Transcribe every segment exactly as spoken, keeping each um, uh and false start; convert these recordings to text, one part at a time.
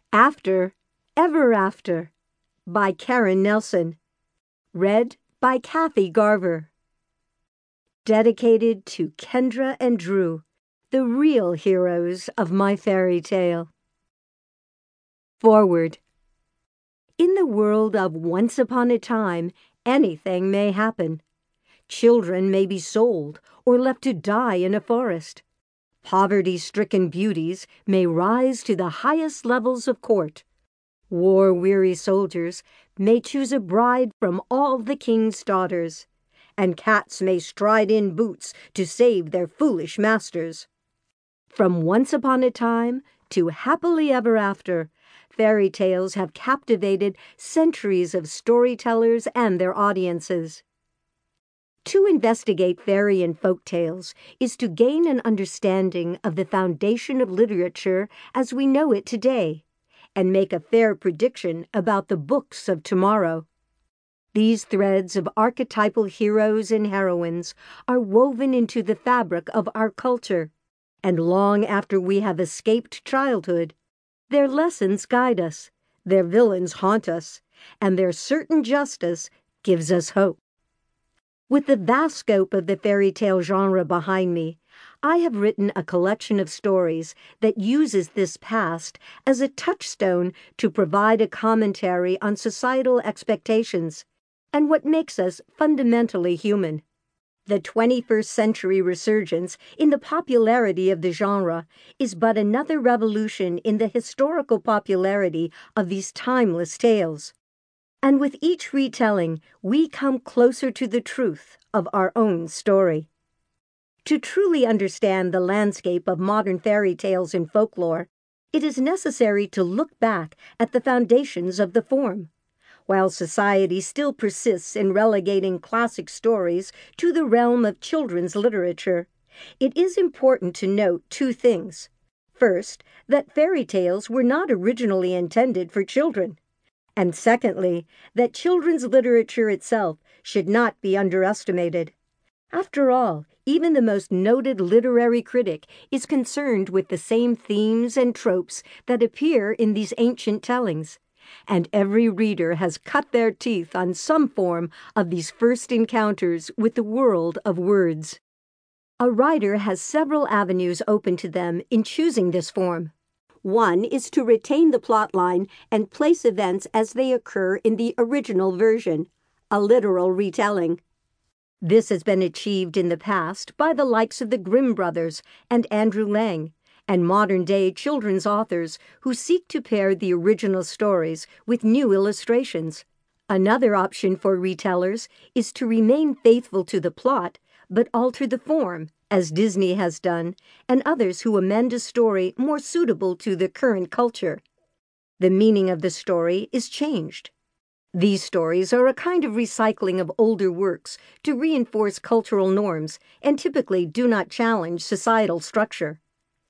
After, Ever After by Karen Nelson. Read by Kathy Garver. Dedicated to Kendra and Drew, the real heroes of my fairy tale. Forward. In the world of Once Upon a Time, anything may happen. Children may be sold or left to die in a forest. Poverty-stricken beauties may rise to the highest levels of court. War-weary soldiers may choose a bride from all the king's daughters, and cats may stride in boots to save their foolish masters. From Once Upon a Time to Happily Ever After, fairy tales have captivated centuries of storytellers and their audiences. To investigate fairy and folk tales is to gain an understanding of the foundation of literature as we know it today, and make a fair prediction about the books of tomorrow. These threads of archetypal heroes and heroines are woven into the fabric of our culture, and long after we have escaped childhood, their lessons guide us, their villains haunt us, and their certain justice gives us hope. With the vast scope of the fairy tale genre behind me, I have written a collection of stories that uses this past as a touchstone to provide a commentary on societal expectations and what makes us fundamentally human. The twenty-first century resurgence in the popularity of the genre is but another revolution in the historical popularity of these timeless tales. And with each retelling, we come closer to the truth of our own story. To truly understand the landscape of modern fairy tales and folklore, it is necessary to look back at the foundations of the form. While society still persists in relegating classic stories to the realm of children's literature, it is important to note two things. First, that fairy tales were not originally intended for children. And secondly, that children's literature itself should not be underestimated. After all, even the most noted literary critic is concerned with the same themes and tropes that appear in these ancient tellings, and every reader has cut their teeth on some form of these first encounters with the world of words. A writer has several avenues open to them in choosing this form. One is to retain the plotline and place events as they occur in the original version, a literal retelling. This has been achieved in the past by the likes of the Grimm brothers and Andrew Lang, and modern-day children's authors who seek to pair the original stories with new illustrations. Another option for retellers is to remain faithful to the plot, but alter the form, as Disney has done, and others who amend a story more suitable to the current culture. The meaning of the story is changed. These stories are a kind of recycling of older works to reinforce cultural norms and typically do not challenge societal structure.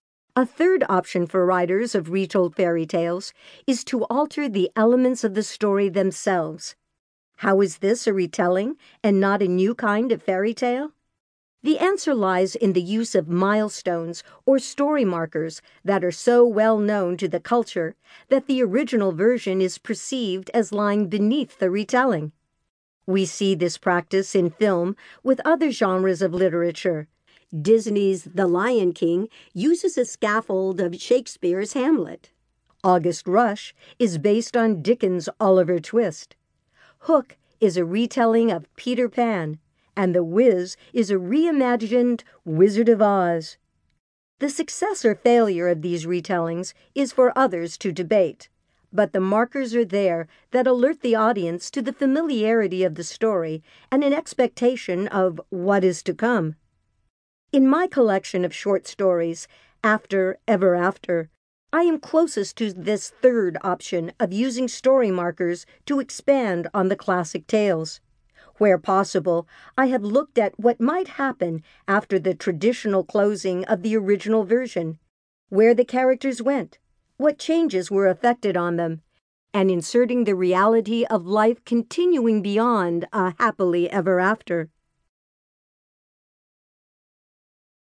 A third option for writers of retold fairy tales is to alter the elements of the story themselves. How is this a retelling and not a new kind of fairy tale? The answer lies in the use of milestones or story markers that are so well known to the culture that the original version is perceived as lying beneath the retelling. We see this practice in film with other genres of literature. Disney's The Lion King uses a scaffold of Shakespeare's Hamlet. August Rush is based on Dickens' Oliver Twist. Hook is a retelling of Peter Pan, and The Wiz is a reimagined Wizard of Oz. The success or failure of these retellings is for others to debate, but the markers are there that alert the audience to the familiarity of the story and an expectation of what is to come. In my collection of short stories, After, Ever After, I am closest to this third option of using story markers to expand on the classic tales. Where possible, I have looked at what might happen after the traditional closing of the original version, where the characters went, what changes were effected on them, and inserting the reality of life continuing beyond a happily ever after.